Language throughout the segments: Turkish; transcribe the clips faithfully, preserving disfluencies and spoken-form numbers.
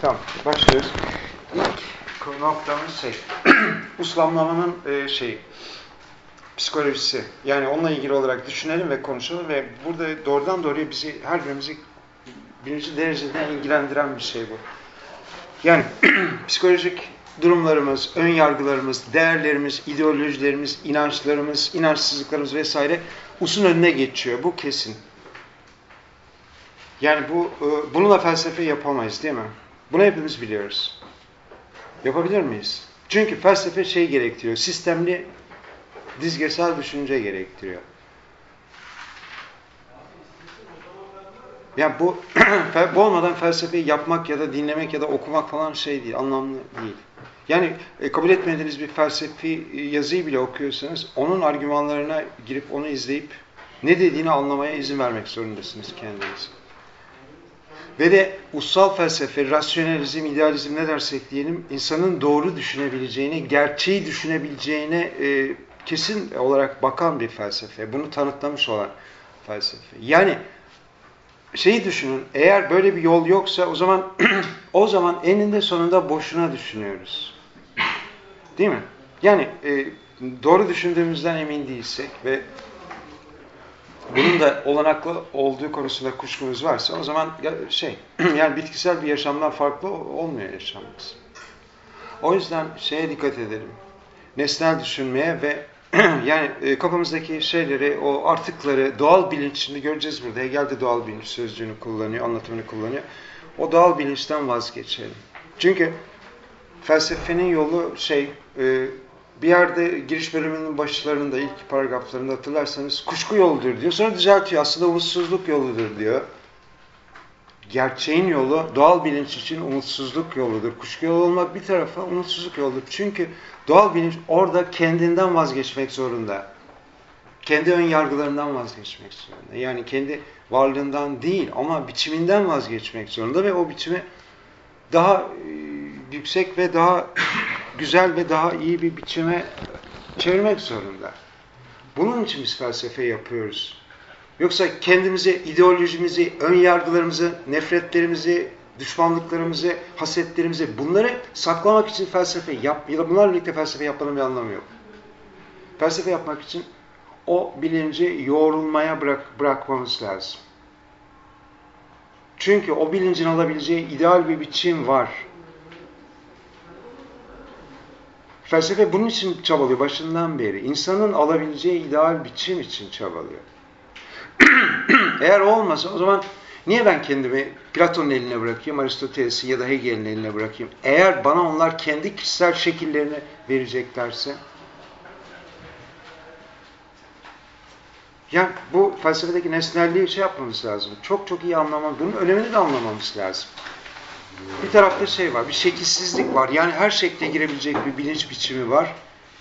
Tamam, başlıyoruz. İlk noktamız şey, uslamlamanın e, şey, psikolojisi. Yani onunla ilgili olarak düşünelim ve konuşalım ve burada doğrudan doğruya bizi, her birimizi birinci derecede ilgilendiren bir şey bu. Yani psikolojik durumlarımız, ön yargılarımız, değerlerimiz, ideolojilerimiz, inançlarımız, inançsızlıklarımız vesaire usun önüne geçiyor. Bu kesin. Yani bu bununla felsefe yapamayız, değil mi? Bunu hepimiz biliyoruz. Yapabilir miyiz? Çünkü felsefe şey gerektiriyor, sistemli, dizgesel düşünce gerektiriyor. Yani bu, bu olmadan felsefeyi yapmak ya da dinlemek ya da okumak falan şey değil, anlamlı değil. Yani e, kabul etmediğiniz bir felsefi yazıyı bile okuyorsanız, onun argümanlarına girip onu izleyip ne dediğini anlamaya izin vermek zorundasınız kendiniz. Ve de ussal felsefe, rasyonalizm, idealizm ne dersek diyelim, insanın doğru düşünebileceğine, gerçeği düşünebileceğine e, kesin olarak bakan bir felsefe. Bunu tanıtlamış olan felsefe. Yani şeyi düşünün, eğer böyle bir yol yoksa o zaman o zaman eninde sonunda boşuna düşünüyoruz. Değil mi? Yani e, doğru düşündüğümüzden emin değilsek ve bunun da olanaklı olduğu konusunda kuşkumuz varsa o zaman şey, yani bitkisel bir yaşamdan farklı olmuyor yaşamımız. O yüzden şeye dikkat edelim. Nesnel düşünmeye ve yani e, kafamızdaki şeyleri, o artıkları, doğal bilinç, şimdi göreceğiz burada. Hegel de doğal bilinç sözcüğünü kullanıyor, anlatımını kullanıyor. O doğal bilinçten vazgeçelim. Çünkü felsefenin yolu şey, e, bir yerde giriş bölümünün başlarında, ilk paragraflarında hatırlarsanız kuşku yoludur diyor. Sonra düzeltiyor. Aslında umutsuzluk yoludur diyor. Gerçeğin yolu doğal bilinç için umutsuzluk yoludur. Kuşku yolu olmak bir tarafa, umutsuzluk yoludur. Çünkü doğal bilinç orada kendinden vazgeçmek zorunda. Kendi ön yargılarından vazgeçmek zorunda. Yani kendi varlığından değil ama biçiminden vazgeçmek zorunda ve o biçimi daha e, yüksek ve daha güzel ve daha iyi bir biçime çevirmek zorunda. Bunun için biz felsefe yapıyoruz. Yoksa kendimizi, ideolojimizi, ön yargılarımızı, nefretlerimizi, düşmanlıklarımızı, hasetlerimizi bunları saklamak için felsefe yap ya da bunlarla birlikte felsefe yapmanın bir anlamı yok. Felsefe yapmak için o bilinci yoğrulmaya bırak, bırakmamız lazım. Çünkü o bilincin alabileceği ideal bir biçim var. Felsefe bunun için çabalıyor başından beri. İnsanın alabileceği ideal biçim için çabalıyor. Eğer o olmasa o zaman niye ben kendimi Platon'un eline bırakayım, Aristoteles'in ya da Hegel'in eline bırakayım? Eğer bana onlar kendi kişisel şekillerini vereceklerse, yani bu felsefedeki nesnelliği şey yapmamız lazım. Çok çok iyi anlamamız, bunun önemini de anlamamız lazım. Bir tarafta şey var, bir şekilsizlik var. Yani her şekle girebilecek bir bilinç biçimi var.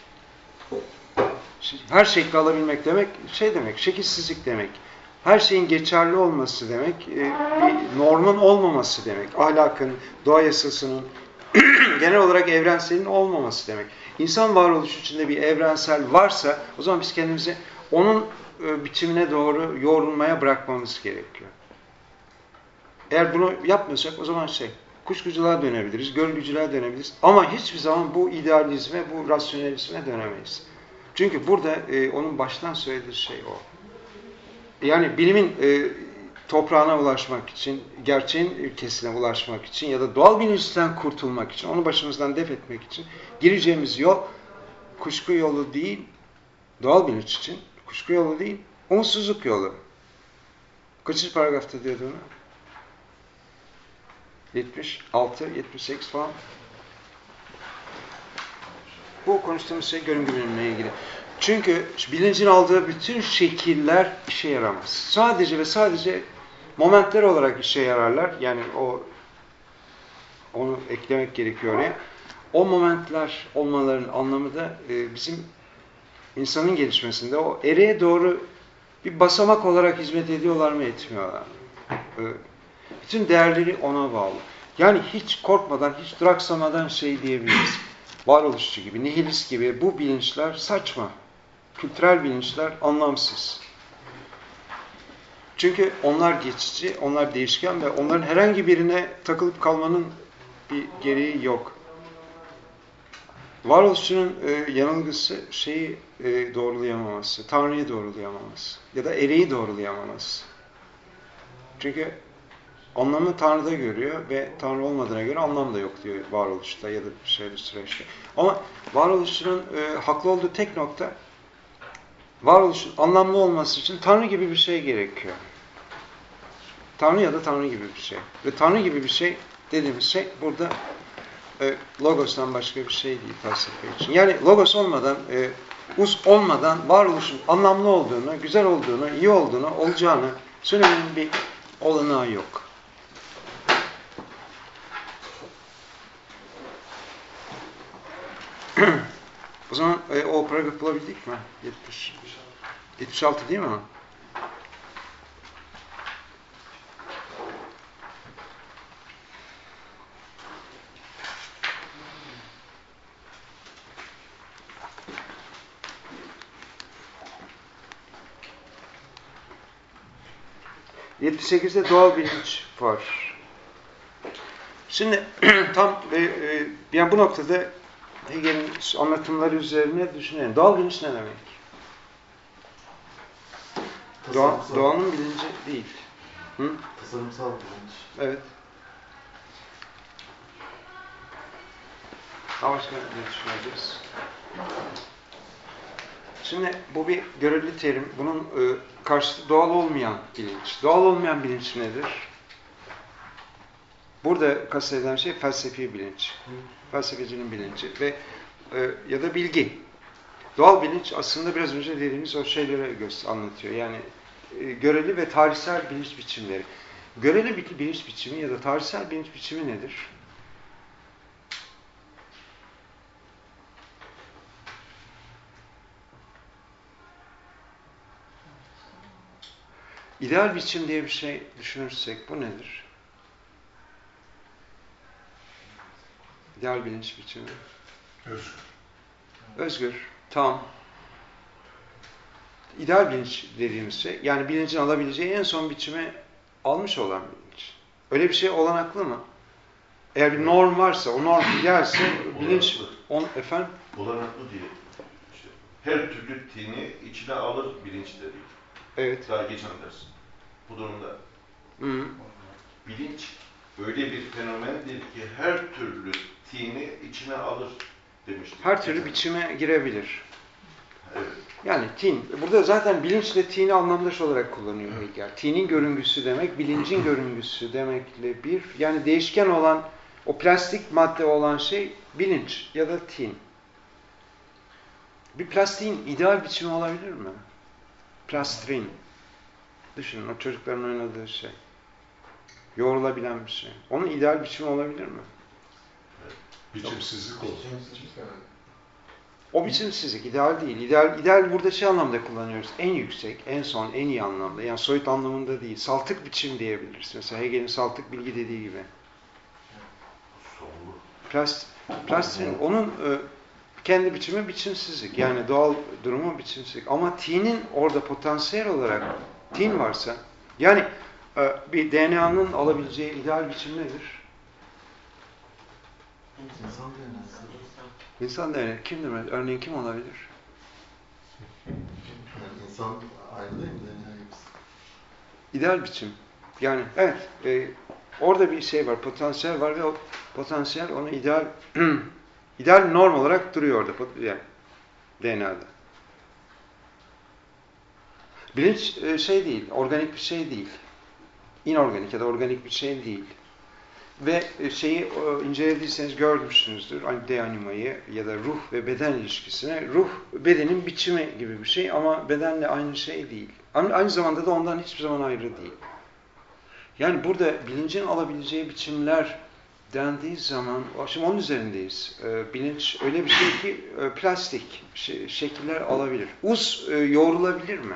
Her şekli alabilmek demek, şey demek, şekilsizlik demek. Her şeyin geçerli olması demek, bir normun olmaması demek. Ahlakın, doğa yasasının, genel olarak evrenselin olmaması demek. İnsan varoluşu içinde bir evrensel varsa, o zaman biz kendimizi onun biçimine doğru yoğrulmaya bırakmamız gerekiyor. Eğer bunu yapmıyorsak o zaman şey, kuşkuculuğa dönebiliriz, görgücülüğe dönebiliriz. Ama hiçbir zaman bu idealizme, bu rasyonalizme dönemeyiz. Çünkü burada e, onun baştan söylediği şey o. Yani bilimin e, toprağına ulaşmak için, gerçeğin ülkesine ulaşmak için ya da doğal bilinçten kurtulmak için, onu başımızdan def etmek için gireceğimiz yol kuşku yolu değil, doğal bilinç için kuşku yolu değil, umutsuzluk yolu. Kaçıncı paragrafta diyordu onu? yetmiş altı, yetmiş sekiz falan. Bu konuştuğumuz şey görüngü bilimle ilgili. Çünkü bilincin aldığı bütün şekiller işe yaramaz. Sadece ve sadece momentler olarak işe yararlar. Yani o onu eklemek gerekiyor oraya. O momentler olmalarının anlamı da e, bizim insanın gelişmesinde o ereğe doğru bir basamak olarak hizmet ediyorlar mı, etmiyorlar mı? E, bütün değerleri ona bağlı. Yani hiç korkmadan, hiç duraksamadan şey diyebiliriz. Varoluşçu gibi, nihilist gibi bu bilinçler saçma. Kültürel bilinçler anlamsız. Çünkü onlar geçici, onlar değişken ve onların herhangi birine takılıp kalmanın bir gereği yok. Varoluşçunun e, yanılgısı şeyi e, doğrulayamaması, Tanrı'yı doğrulayamaması ya da ereği doğrulayamaması. Çünkü anlamı Tanrı'da görüyor ve Tanrı olmadığına göre anlam da yok diyor varoluşta ya da şeyde süreçte. Ama varoluşçunun e, haklı olduğu tek nokta, varoluşun anlamlı olması için Tanrı gibi bir şey gerekiyor. Tanrı ya da Tanrı gibi bir şey. Ve Tanrı gibi bir şey dediğimiz şey burada e, Logos'tan başka bir şey değil felsefe için. Yani Logos olmadan, e, us olmadan varoluşun anlamlı olduğunu, güzel olduğunu, iyi olduğunu, olacağını söylemenin bir olanağı yok. O zaman e, o paragrafı bulabildik mi? yetmiş. yetmiş altı değil mi? yetmiş sekizde doğal bilinç var. Şimdi tam e, e, yani bu noktada Hegel'in anlatımları üzerine düşünelim. Doğal bilinç ne demek? Doğa, doğanın bilinci değil. Hı? Tasarımsal bilinç. Evet. Daha başka ne düşüneceğiz? Şimdi bu bir göreli terim. Bunun e, karşıtı doğal olmayan bilinç. Doğal olmayan bilinç nedir? Burada kastedilen şey felsefi bilinç. Hı. Felsefecinin bilinci ve e, ya da bilgi. Doğal bilinç aslında biraz önce dediğimiz o şeyleri anlatıyor. Yani e, göreli ve tarihsel bilinç biçimleri. Göreli bir bilinç biçimi ya da tarihsel bilinç biçimi nedir? İdeal biçim diye bir şey düşünürsek bu nedir? İdeal bilinç biçimi. Özgür. Özgür, tam. İdeal bilinç dediğimiz şey, yani bilincin alabileceği en son biçimi almış olan bilinç. Öyle bir şey olanaklı mı? Eğer bir norm varsa, o norm idealse bilinç... On, efendim? Olanaklı diye. İşte her türlü tini içine alır bilinç dedi. Evet. Daha geçen ders. Bu durumda Hı. bilinç öyle bir fenomendir ki her türlü tini içine alır demiştik. Her türlü biçime girebilir. Evet. Yani tin, burada zaten bilinçle tini anlamdaş olarak kullanıyor Hegel. Tinin görüngüsü demek, bilincin görüngüsü demekle bir, yani değişken olan, o plastik madde olan şey bilinç ya da tin. Bir plastiğin ideal biçimi olabilir mi? Plastrin. Düşünün, o çocukların oynadığı şey. Yoğrulabilen bir şey. Onun ideal biçimi olabilir mi? Biçimsizlik olur. O biçimsizlik, ideal değil. İdeal, ideal burada şey anlamda kullanıyoruz. En yüksek, en son, en iyi anlamda. Yani soyut anlamında değil. Saltık biçim diyebiliriz. Mesela Hegel'in saltık bilgi dediği gibi. Plast, plastrin, onun e, kendi biçimi biçimsizlik. Yani doğal durumu biçimsizlik. Ama T'nin orada potansiyel olarak tin varsa, yani e, bir D N A'nın alabileceği ideal biçim nedir? İnsan D N A'sı. İnsan D N A kimdir? Örneğin kim olabilir? Yani insan ayrı değil mi D N A yapısı? İdeal biçim. Yani evet, e, orada bir şey var, potansiyel var ve o potansiyel onu ideal ideal norm olarak duruyor orada, yani D N A'da. Bilinç e, şey değil, organik bir şey değil. İnorganik ya da organik bir şey değil. Ve e, şeyi e, incelediyseniz görmüşsünüzdür, de-animayı ya da ruh ve beden ilişkisine. Ruh, bedenin biçimi gibi bir şey ama bedenle aynı şey değil. Aynı zamanda da ondan hiçbir zaman ayrı değil. Yani burada bilincin alabileceği biçimler dendiği zaman, şimdi onun üzerindeyiz. E, bilinç öyle bir şey ki e, plastik şey, şekiller alabilir. Uz e, yoğrulabilir mi?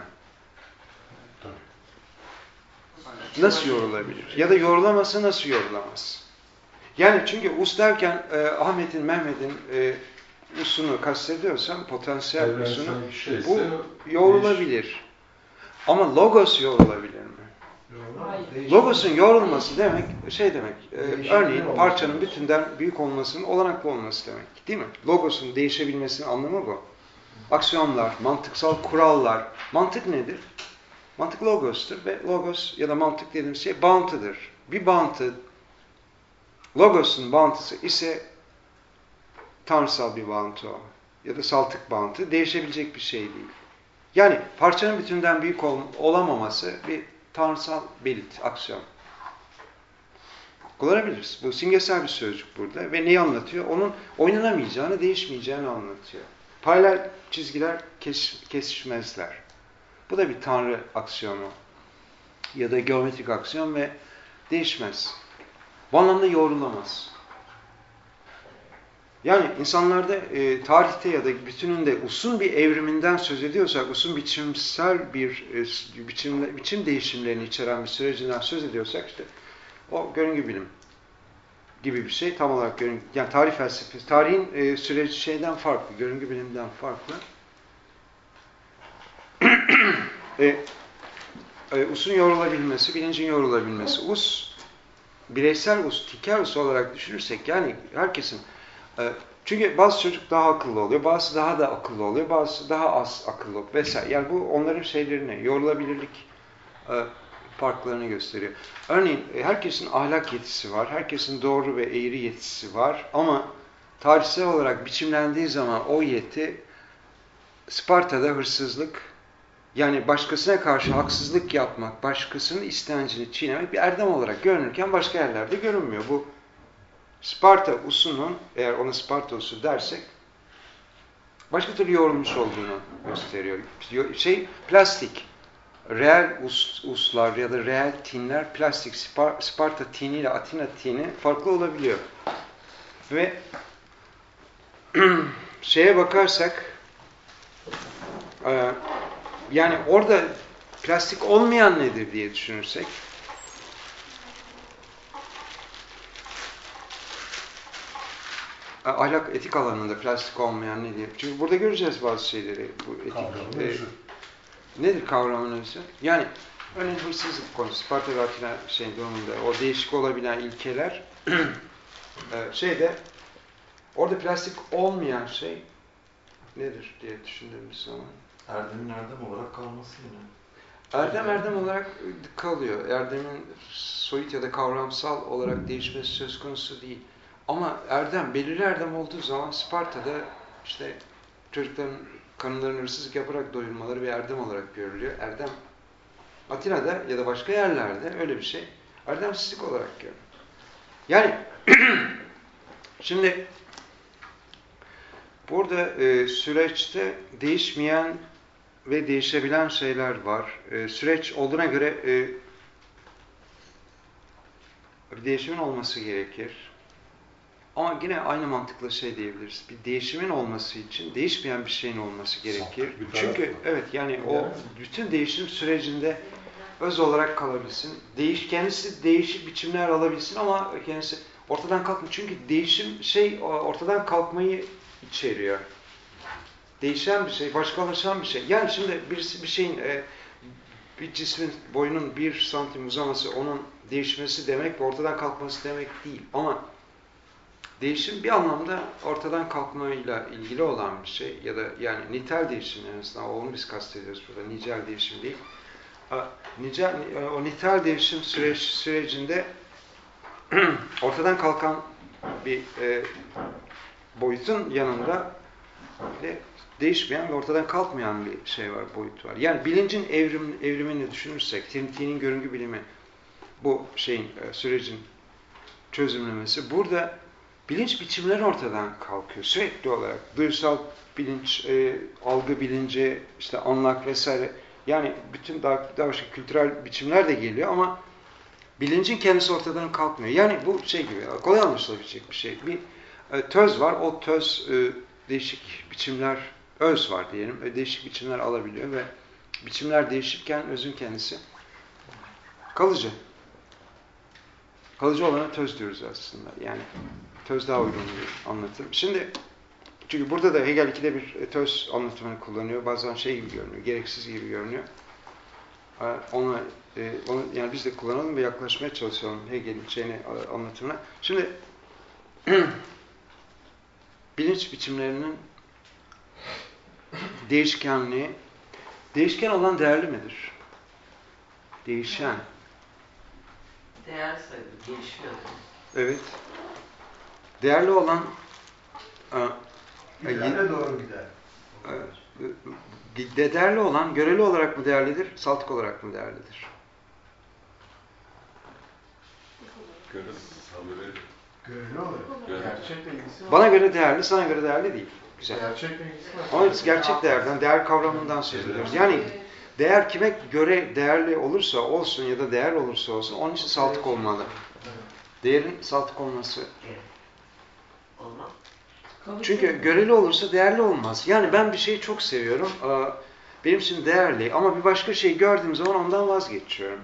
Nasıl yorulabilir? Ya da yorulamazsa nasıl yorulamaz? Yani çünkü us derken e, Ahmet'in, Mehmet'in e, usunu kastediyorsam, potansiyel usunu, bu yorulabilir. Ama logos yorulabilir mi? Logosun yoğrulması demek, şey demek, e, örneğin parçanın bütünden büyük olmasının olanaklı olması demek. Değil mi? Logosun değişebilmesinin anlamı bu. Aksiyonlar, mantıksal kurallar. Mantık nedir? Mantık logostur ve logos ya da mantık dediğimiz şey bağıntıdır. Bir bağıntı, logosun bağıntısı ise tanrısal bir bağıntı o. Ya da saltık bağıntı. Değişebilecek bir şey değil. Yani parçanın bütünden büyük ol olamaması bir tanrısal belit, aksiyon. Kullanabiliriz. Bu simgesel bir sözcük burada. Ve neyi anlatıyor? Onun oynanamayacağını, değişmeyeceğini anlatıyor. Paralel çizgiler kes kesişmezler. Bu da bir tanrı aksiyonu. Ya da geometrik aksiyon ve değişmez. Bu anlamda yoğrulamaz. Yani insanlarda e, tarihte ya da bütününde usun bir evriminden söz ediyorsak, usun biçimsel bir e, biçim, biçim değişimlerini içeren bir sürecinden söz ediyorsak işte o görüngü bilim gibi bir şey tam olarak görüngü, yani tarih felsefesi, tarihin e, süreci şeyden farklı, görüngü bilimden farklı. e, e, usun yorulabilmesi, bilincin yorulabilmesi, us bireysel us, tiker us olarak düşünürsek yani herkesin e, çünkü bazı çocuk daha akıllı oluyor, bazısı daha da akıllı oluyor, bazısı daha az akıllı vesaire. Yani bu onların şeylerini, yorulabilirlik e, farklarını gösteriyor. Örneğin herkesin ahlak yetisi var, herkesin doğru ve eğri yetisi var ama tarihsel olarak biçimlendiği zaman o yeti Sparta'da hırsızlık, yani başkasına karşı haksızlık yapmak, başkasının istencini çiğnemek bir erdem olarak görünürken başka yerlerde görünmüyor. Bu Sparta usunun, eğer ona Sparta usu dersek, başka türlü yorulmuş olduğunu gösteriyor. Şey, plastik. Reel us, uslar ya da reel tinler plastik, Sparta tini ile Atina tini farklı olabiliyor. Ve şeye bakarsak e, yani orada plastik olmayan nedir diye düşünürsek ahlak, etik alanında plastik olmayan ne diye. Çünkü burada göreceğiz bazı şeyleri. Bu etik, e, nedir kavramın özü? Yani örneğin hırsızlık konusu, Sparta ve Atina şey durumunda o değişik olabilen ilkeler e, şeyde orada plastik olmayan şey nedir diye düşündüğümüz zaman. Erdemin erdem olarak kalması yine. Erdem erdem olarak kalıyor. Erdemin soyut ya da kavramsal olarak değişmesi söz konusu değil. Ama erdem, belirli erdem olduğu zaman Sparta'da işte çocukların karınlarını hırsızlık yaparak doyurmaları bir erdem olarak görülüyor. Erdem, Atina'da ya da başka yerlerde öyle bir şey erdemsizlik olarak görülüyor. Yani şimdi burada e, süreçte değişmeyen ve değişebilen şeyler var. E, süreç olduğuna göre e, bir değişimin olması gerekir. Ama yine aynı mantıkla şey diyebiliriz. Bir değişimin olması için değişmeyen bir şeyin olması gerekir. Çünkü evet yani o bütün değişim sürecinde öz olarak kalabilsin. Değiş, kendisi değişik biçimler alabilsin ama kendisi ortadan kalkmıyor. Çünkü değişim şey ortadan kalkmayı içeriyor. Değişen bir şey, başkalaşan bir şey. Yani şimdi birisi bir şeyin e, bir cismin boyunun bir santim uzaması onun değişmesi demek ve ortadan kalkması demek değil. Ama değişim bir anlamda ortadan kalkmayla ilgili olan bir şey ya da yani nitel değişim en azından onu biz kastediyoruz burada. Nicel değişim değil. Nicel, o nitel değişim süreç, sürecinde ortadan kalkan bir e, boyutun yanında de değişmeyen ve ortadan kalkmayan bir şey var, boyut var. Yani bilincin evrim, evrimini düşünürsek, Trinity'nin görüngü bilimi bu şeyin, e, sürecin çözümlemesi. Burada bilinç biçimleri ortadan kalkıyor sürekli olarak. Duysal bilinç, e, algı bilinci, işte anlak vesaire. Yani bütün daha, daha başka kültürel biçimler de geliyor ama bilincin kendisi ortadan kalkmıyor. Yani bu şey gibi, kolay anlaşılabilecek bir şey. Bir e, töz var, o töz e, değişik biçimler, öz var diyelim, e, değişik biçimler alabiliyor ve biçimler değişirken özün kendisi kalıcı. Kalıcı olana töz diyoruz aslında. Yani töz daha uygun bir anlatım. Şimdi çünkü burada da Hegel ikide bir töz anlatımını kullanıyor. Bazen şey gibi görünüyor, gereksiz gibi görünüyor. Ona e, onu yani biz de kullanalım ve yaklaşmaya çalışalım Hegel'in şeyini anlatımına. Şimdi bilinç biçimlerinin değişkenliği, değişken olan değerli midir? Değişen. Değer sayılır, değişiyor. Evet. Değerli olan İlerle doğru gider. e, değerli olan göreli olarak mı değerlidir, saltık olarak mı değerlidir? Göreli. Göreli olarak. Göreli. Gerçekle ilgisi var. Bana göre değerli, sana göre değerli değil. Güzel. Gerçekle ilgisi var. Ama biz gerçek değerden, değer kavramından söz ediyoruz. Yani değer kime göre değerli olursa olsun ya da değer olursa olsun onun için saltık olmalı. Değerin saltık olması. Olmaz. Çünkü göreli olursa değerli olmaz. Yani ben bir şeyi çok seviyorum. Benim için değerli ama bir başka şey gördüğüm zaman ondan vazgeçiyorum.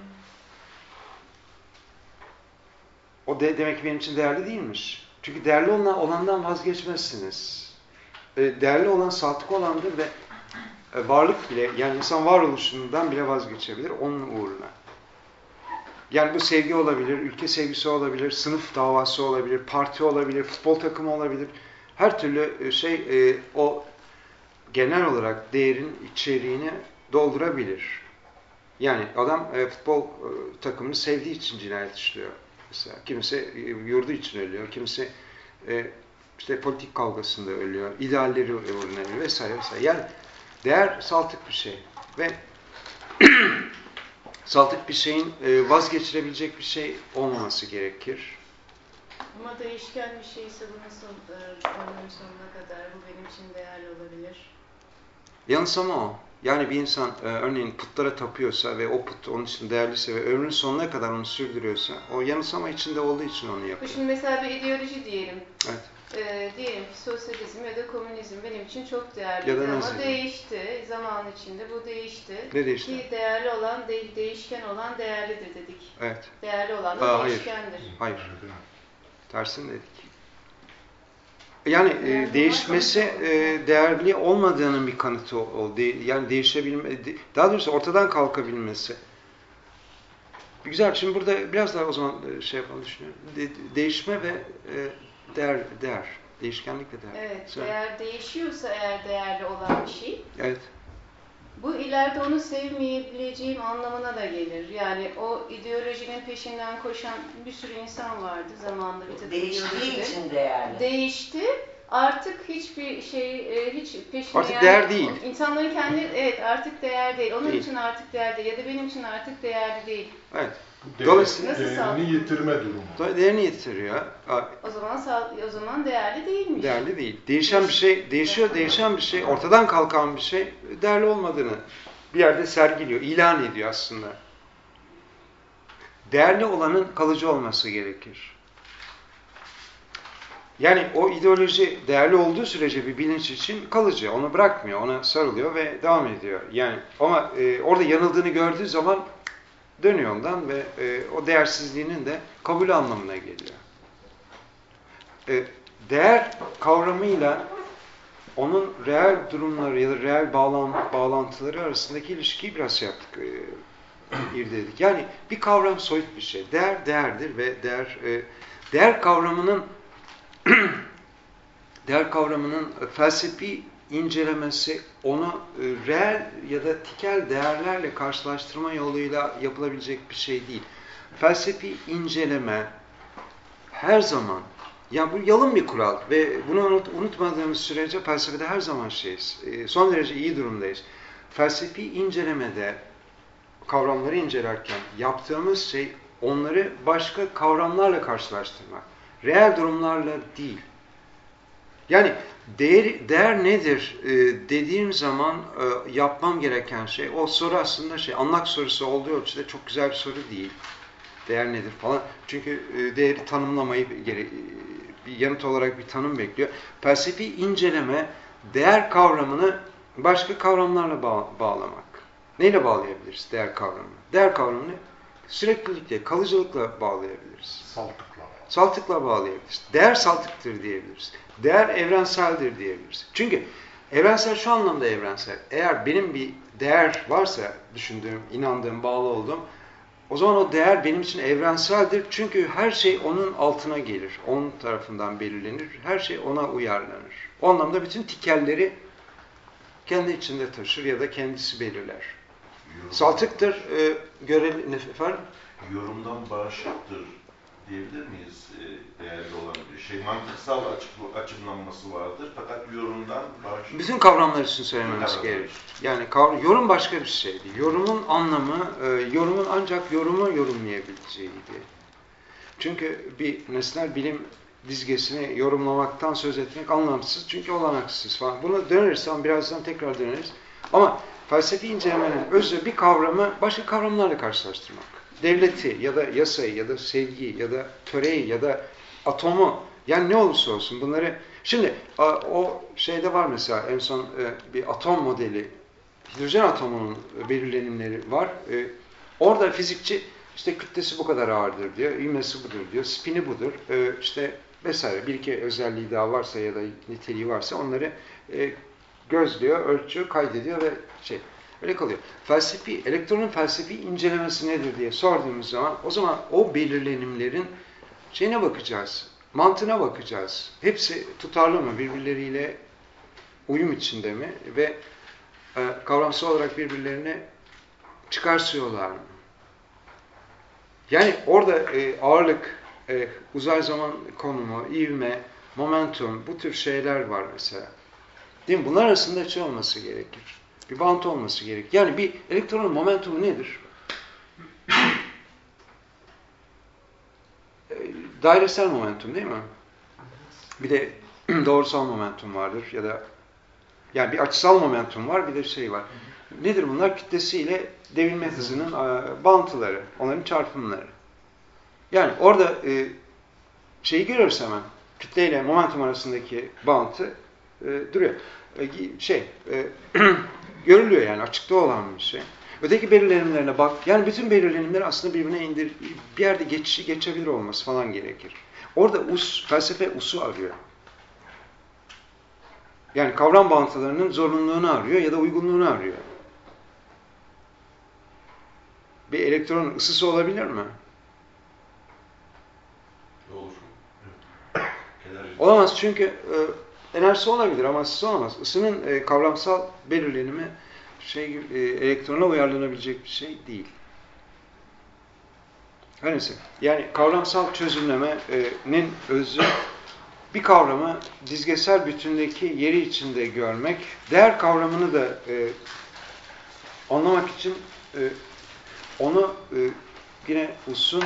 O de, demek ki benim için değerli değilmiş. Çünkü değerli olan, olandan vazgeçmezsiniz. Değerli olan saltık olandır ve varlık bile, yani insan varoluşundan bile vazgeçebilir onun uğruna. Yani bu sevgi olabilir, ülke sevgisi olabilir, sınıf davası olabilir, parti olabilir, futbol takımı olabilir. Her türlü şey e, o genel olarak değerin içeriğini doldurabilir. Yani adam e, futbol e, takımını sevdiği için cinayet işliyor. Mesela kimisi e, yurdu için ölüyor, kimisi e, işte politik kavgasında ölüyor, idealleri uğruna ölüyor vesaire vesaire. Yani değer saltık bir şey ve saltık bir şeyin e, vazgeçilebilecek bir şey olmaması gerekir. Ama değişken bir şeyse bu nasıl ömrün sonuna kadar bu benim için değerli olabilir? Yanılsama o. Yani bir insan e, örneğin putlara tapıyorsa ve o put onun için değerliyse ve ömrün sonuna kadar onu sürdürüyorsa o yanılsama içinde olduğu için onu yapıyor. Şimdi mesela bir ideoloji diyelim. Evet. E, diyelim ki sosyalizm ya da komünizm benim için çok değerliydi Ya da ama Nazizm. değişti. Zaman içinde bu değişti. Ne değişti? Ki değerli olan, de- değişken olan değerlidir dedik. Evet. Değerli olan da Aa, hayır. değişkendir. Hayır. Tersini dedik. Yani e, değişmesi e, değerli olmadığının bir kanıtı oldu. Yani değişebilme, daha doğrusu ortadan kalkabilmesi. Güzel. Şimdi burada biraz daha o zaman şey yapalım düşünüyorum. De, değişme ve e, değer, değer. Değişkenlik ve değer. Evet, Söyle. değer değişiyorsa eğer değerli olan bir şey, Evet. bu ileride onu sevmeyebileceğim anlamına da gelir. Yani o ideolojinin peşinden koşan bir sürü insan vardı zamanında bir takım Değiştiği ideolojide. için değerli. Değişti. Artık hiçbir şey, e, hiç peşine... Artık değer değil. İnsanların kendi, evet artık değer değil. Onun Değil. için artık değer değil ya da benim için artık değerli değil. Evet. Değer, Dolayısıyla- Nasıl değerini sağ- yitirme durumu. Değerini yitiriyor. O zaman sağ- o zaman değerli değilmiş. Değerli değil. Değişen bir şey, değişiyor, değişen bir şey, ortadan kalkan bir şey değerli olmadığını bir yerde sergiliyor, ilan ediyor aslında. Değerli olanın kalıcı olması gerekir. Yani o ideoloji değerli olduğu sürece bir bilinç için kalıcı. Onu bırakmıyor, ona sarılıyor ve devam ediyor. Yani ama e, orada yanıldığını gördüğü zaman dönüyor ondan ve e, o değersizliğinin de kabul anlamına geliyor. E, değer kavramıyla onun reel durumları ya da reel bağlan, bağlantıları arasındaki ilişkiyi biraz şey yaptık, e, irdeledik. Yani bir kavram soyut bir şey. Değer değerdir ve değer e, değer kavramının değer kavramının felsefi incelemesi onu e, reel ya da tikel değerlerle karşılaştırma yoluyla yapılabilecek bir şey değil. Felsefi inceleme her zaman, yani bu yalın bir kural ve bunu unut, unutmadığımız sürece felsefede her zaman şeyiz. E, son derece iyi durumdayız. Felsefi incelemede kavramları incelerken yaptığımız şey onları başka kavramlarla karşılaştırmak. Reel durumlarla değil. Yani değer, değer nedir e, dediğim zaman e, yapmam gereken şey, o soru aslında şey, anlak sorusu olduğu ölçüde çok güzel bir soru değil. Değer nedir falan. Çünkü e, değeri tanımlamayı gere, bir yanıt olarak bir tanım bekliyor. Felsefi inceleme değer kavramını başka kavramlarla bağ, bağlamak. Neyle bağlayabiliriz değer kavramını? Değer kavramını süreklilikle, kalıcılıkla bağlayabiliriz. Saltıkla. Saltıkla bağlayabiliriz. Değer saltıktır diyebiliriz. Değer evrenseldir diyebiliriz. Çünkü evrensel şu anlamda evrensel. Eğer benim bir değer varsa, düşündüğüm, inandığım, bağlı olduğum, o zaman o değer benim için evrenseldir. Çünkü her şey onun altına gelir. Onun tarafından belirlenir. Her şey ona uyarlanır. O anlamda bütün tikelleri kendi içinde taşır ya da kendisi belirler. Yorum, Saltıktır, e, görev, ne efendim? yorumdan bağışıktır diyebilir miyiz? E, değerli olan bir şey. Mantıksal açık, açımlanması vardır. Fakat yorumdan bağışıktır. Bütün kavramlar için söylememiz Evet. gerekir. Yani kavram, yorum başka bir şeydi. Yorumun anlamı, e, yorumun ancak yorumu yorumlayabileceğiydi. Çünkü bir nesnel bilim dizgesini yorumlamaktan söz etmek anlamsız çünkü olanaksız falan. Buna döneriz, ama birazdan tekrar döneriz. Ama felsefi incelemenin özü bir kavramı başka kavramlarla karşılaştırmak. Devleti ya da yasayı ya da sevgiyi ya da töreyi ya da atomu, yani ne olursa olsun bunları... Şimdi o şeyde var mesela en son bir atom modeli, hidrojen atomunun belirlenimleri var. Orada fizikçi işte kütlesi bu kadar ağırdır diyor, ivmesi budur diyor, spini budur, işte vesaire bir iki özelliği daha varsa ya da niteliği varsa onları gözlüyor, ölçüyor, kaydediyor ve şey öyle kalıyor. Felsefi, elektronun felsefi incelemesi nedir diye sorduğumuz zaman o zaman o belirlenimlerin şeyine bakacağız, mantığına bakacağız. Hepsi tutarlı mı, birbirleriyle uyum içinde mi ve e, kavramsal olarak birbirlerine çıkarsıyorlar mı? Yani orada e, ağırlık, e, uzay zaman konumu, ivme, momentum, bu tür şeyler var mesela. Değil mi? Bunlar arasında şey olması gerekir. Bir bağıntı olması gerekir. Yani bir elektronun momentumu nedir? e, dairesel momentum değil mi? Bir de doğrusal momentum vardır ya da yani bir açısal momentum var, bir de şey var. Nedir bunlar? Kütlesiyle devinme hızının e, bağıntıları, onların çarpımları. Yani orada e, şeyi görüyoruz hemen. Kütleyle momentum arasındaki bağıntı e, duruyor. E, şey, e, görülüyor yani açıkta olan bir şey. Öteki belirlenimlerine bak. Yani bütün belirlenimler aslında birbirine indir, bir yerde geçişi geçebilir olması falan gerekir. Orada us, felsefe usu arıyor. Yani kavram bağıntılarının zorunluluğunu arıyor ya da uygunluğunu arıyor. Bir elektronun ısısı olabilir mi? Olur. Olamaz çünkü e, enerjisi olabilir ama ısısı olamaz. Isının e, kavramsal belirlenimi şey e, elektrona uyarlanabilecek bir şey değil. Her neyse. Yani kavramsal çözümlemenin özü bir kavramı dizgesel bütündeki yeri içinde görmek, değer kavramını da e, anlamak için e, onu e, yine usun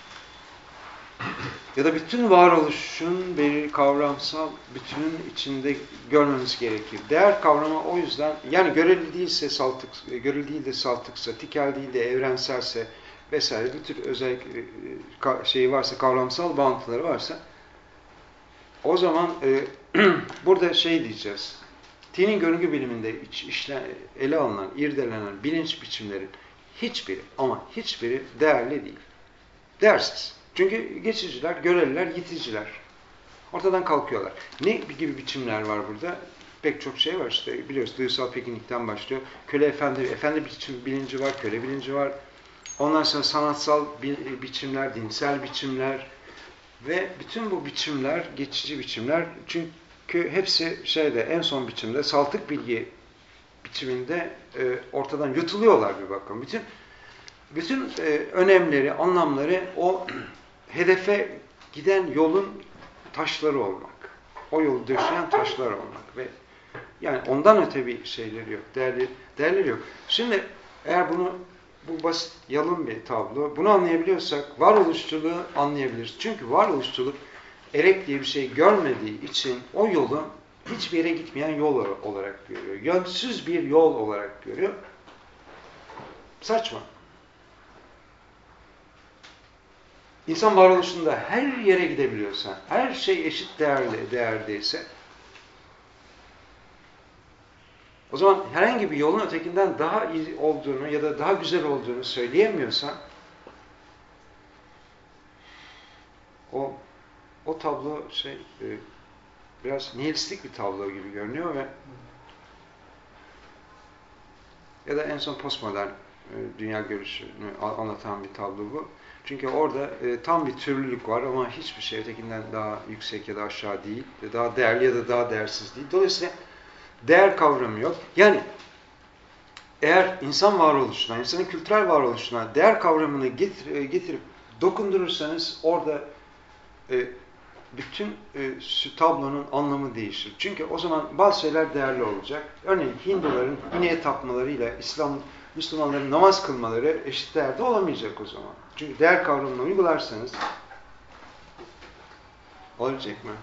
ya da bütün varoluşun bir kavramsal bütünün içinde görmemiz gerekir. Değer kavramı o yüzden yani göreli değilse saltık, göreli değil de saltıksa, tikel değil de evrenselse vesaire bir tür özellik şeyi varsa, kavramsal bağıntıları varsa o zaman e, burada şey diyeceğiz. Tinin görüngü biliminde iç, işle, ele alınan, irdelenen bilinç biçimlerin hiçbiri ama hiçbiri değerli değil. Değersiz. Çünkü geçiciler, göreliler, yiticiler. Ortadan kalkıyorlar. Ne gibi biçimler var burada? Pek çok şey var işte. Biliyoruz duysal pekinlikten başlıyor. Köle efendi, efendi biçim, bilinci var, köle bilinci var. Ondan sonra sanatsal bi, biçimler, dinsel biçimler ve bütün bu biçimler, geçici biçimler. Çünkü hepsi şeyde, en son biçimde, saltık bilgi biçiminde e, ortadan yutuluyorlar bir bakın. Bütün bütün e, önemleri, anlamları o hedefe giden yolun taşları olmak. O yolu döşeyen taşlar olmak ve yani ondan öte bir şeyleri yok, değerli, değerleri yok. Şimdi eğer bunu bu basit, yalın bir tablo. Bunu anlayabiliyorsak varoluşçuluğu anlayabiliriz. Çünkü varoluşçuluk erek diye bir şey görmediği için o yolu hiçbir yere gitmeyen yol olarak görüyor. Yönsüz bir yol olarak görüyor. Saçma. İnsan varoluşunda her yere gidebiliyorsa, her şey eşit değerli, değerdeyse o zaman herhangi bir yolun ötekinden daha iyi olduğunu ya da daha güzel olduğunu söyleyemiyorsan o o tablo şey e, biraz nihilistik bir tablo gibi görünüyor ve ya da en son postmodern dünya görüşünü anlatan bir tablo bu. Çünkü orada e, tam bir türlülük var ama hiçbir şey ötekinden daha yüksek ya da aşağı değil, daha değerli ya da daha değersiz değil. Dolayısıyla değer kavramı yok. Yani eğer insan varoluşuna, insanın kültürel varoluşuna değer kavramını getir, getirip dokundurursanız orada e, bütün e, şu tablonun anlamı değişir. Çünkü o zaman bazı şeyler değerli olacak. Örneğin Hinduların ineğe tapmalarıyla İslam Müslümanların namaz kılmaları eşit değerde olamayacak o zaman. Çünkü değer kavramını uygularsanız olabilecek mi?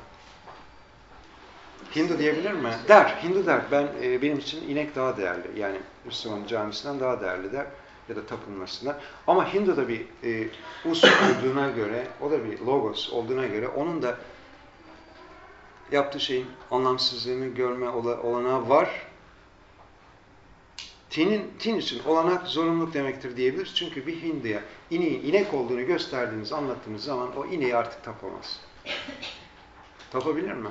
Hindu diyebilir mi? Der, Hindu der. Ben e, benim için inek daha değerli. Yani Müslüman camisinden daha değerli der ya da tapınmasından. Ama Hindu da bir e, us olduğuna göre, o da bir logos olduğuna göre onun da yaptığı şeyin anlamsızlığını görme olanağı var. Tinin, tin için olanak zorunluluk demektir diyebiliriz. Çünkü bir Hindu'ya ineğin inek olduğunu gösterdiğiniz, anlattığınız zaman o ineği artık tapamaz. Tapabilir mi?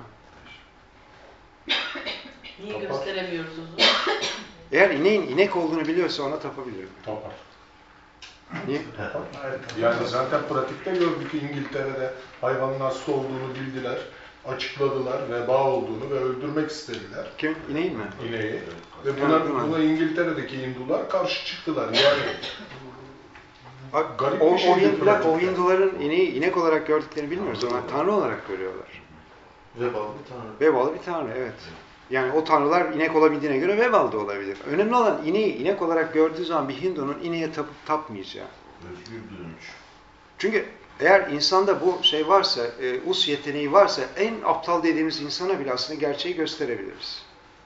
Niye Tapar. gösteremiyoruz o zaman? Eğer ineğin inek olduğunu biliyorsa ona tapabilir mi? Tapar. Niye? Tapar. Yani zaten pratikte gördük, İngiltere'de hayvanın hasta olduğunu bildiler, açıkladılar, veba olduğunu ve öldürmek istediler Kim? İneğin mi? ineği. Ve buna, Yani, buna İngiltere'deki Hindular karşı çıktılar. Yani Bak, garip o, bir şeydi o, Hindular, o pratikte. Hinduların ineği inek olarak gördüklerini bilmiyoruz. Onlar tanrı olarak görüyorlar. Vebalı bir tanrı. Vebalı bir tanrı, evet. Yani o tanrılar inek olabildiğine göre vebalı da olabilir. Önemli olan ineği inek olarak gördüğü zaman bir Hindu'nun ineğe tapıp tapmayacağı. Özgür dönüş. Çünkü eğer insanda bu şey varsa, e, us yeteneği varsa en aptal dediğimiz insana bile aslında gerçeği gösterebiliriz.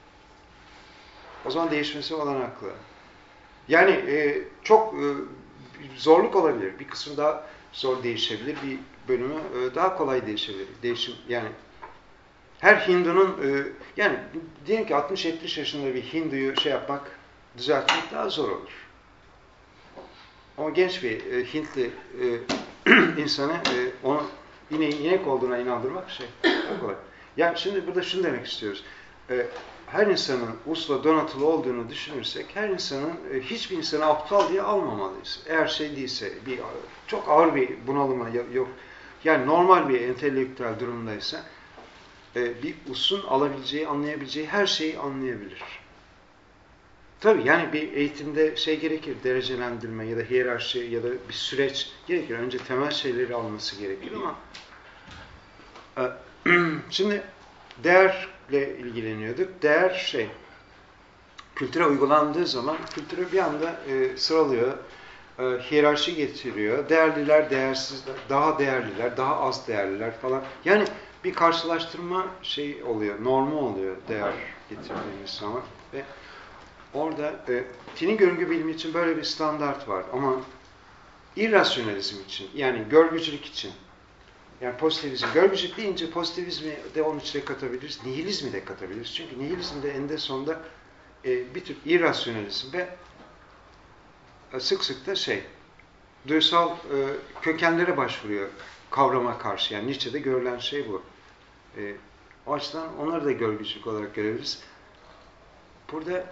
O zaman değişmesi olanaklı. Yani e, çok e, zorluk olabilir. Bir kısmı daha zor değişebilir. Bir bölümü e, daha kolay değişebilir. Değişim yani her Hindu'nun e, yani diyelim ki altmış yetmiş yaşında bir Hindu'yu şey yapmak, düzeltmek daha zor olur. Ama genç bir e, Hintli e, insanı e, onu ineğin inek olduğuna inandırmak şey çok kolay. Yani şimdi burada şunu demek istiyoruz. E, her insanın usla donatılı olduğunu düşünürsek, her insanın, e, hiçbir insanı aptal diye almamalıyız. Eğer şey değilse, bir, çok ağır bir bunalıma yok, yani normal bir entelektüel durumdaysa, e, bir usun alabileceği, anlayabileceği her şeyi anlayabilir. Tabii yani bir eğitimde şey gerekir, derecelendirme ya da hiyerarşi ya da bir süreç gerekir. Önce temel şeyleri alması gerekir ama e, şimdi değerle ilgileniyorduk. Değer şey, kültüre uygulandığı zaman kültürü bir anda e, sıralıyor, e, hiyerarşi getiriyor. Değerliler, değersizler, daha değerliler, daha az değerliler falan. Yani bir karşılaştırma şey oluyor, normu oluyor değer getirdiğimiz zaman ve orada e, tinin görüngü bilimi için böyle bir standart var ama irrasyonalizm için, yani görgücülük için, yani pozitivizm, görgücülük deyince pozitivizmi de onun içine katabiliriz, nihilizmi de katabiliriz. Çünkü nihilizm de eninde sonunda e, bir tür irrasyonalizm ve e, sık sık da şey, duysal e, kökenlere başvuruyor kavrama karşı. Yani Nietzsche'de görülen şey bu. E, o açıdan onları da görgücülük olarak görebiliriz. Burada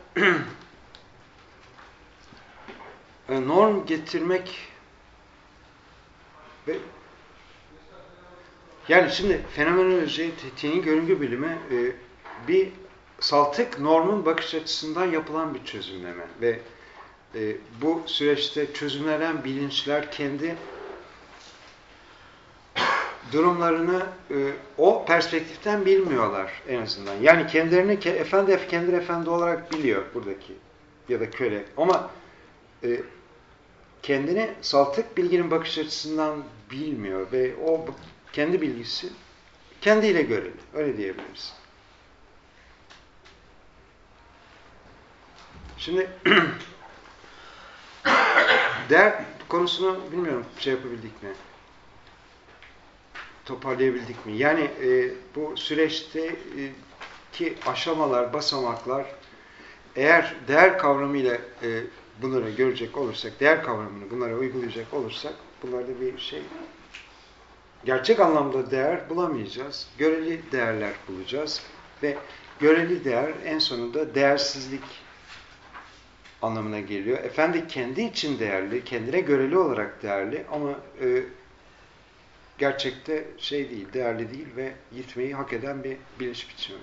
norm getirmek ve yani şimdi fenomenoloji, tinin görüngü bilimi e, bir saltık normun bakış açısından yapılan bir çözümleme ve e, bu süreçte çözümlenen bilinçler kendi durumlarını e, o perspektiften bilmiyorlar en azından. Yani kendilerini ke, efendi kendileri efendi olarak biliyor buradaki ya da köle. Ama e, kendini saltık bilginin bakış açısından bilmiyor ve o kendi bilgisi kendiyle göreli. Öyle diyebiliriz. Şimdi değer konusunu bilmiyorum şey yapabildik mi? Toparlayabildik mi? Yani e, bu süreçteki aşamalar, basamaklar eğer değer kavramıyla e, bunları görecek olursak, değer kavramını bunlara uygulayacak olursak bunlarda bir şey gerçek anlamda değer bulamayacağız. Göreli değerler bulacağız ve göreli değer en sonunda değersizlik anlamına geliyor. Efendi kendi için değerli, kendine göreli olarak değerli ama e, gerçekte şey değil, değerli değil ve gitmeyi hak eden bir bilinç biçimi.